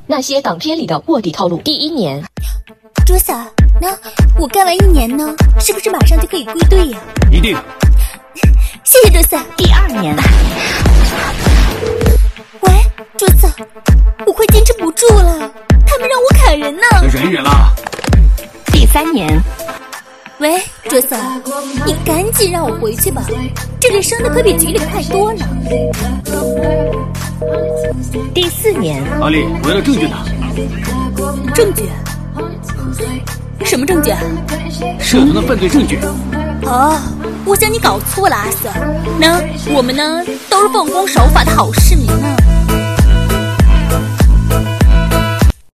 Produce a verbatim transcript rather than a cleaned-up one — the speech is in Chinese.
那些港片里的卧底套路。第一年， 卓嫂，那我干完一年呢，是不是马上就可以归队呀？ 一定。 谢谢卓嫂。 第二年， 喂，卓嫂，我快坚持不住了，他们让我砍人呢。 忍一忍啦。 第三年， 喂，卓嫂，你赶紧让我回去吧，这里生的可比局里快多了。 第四年， 阿丽，我要证据呢。 证据？什么证据？ 社团的犯罪证据。 哦，我想你搞错了，阿 Sir。那我们呢，都是奉公守法的好市民呢。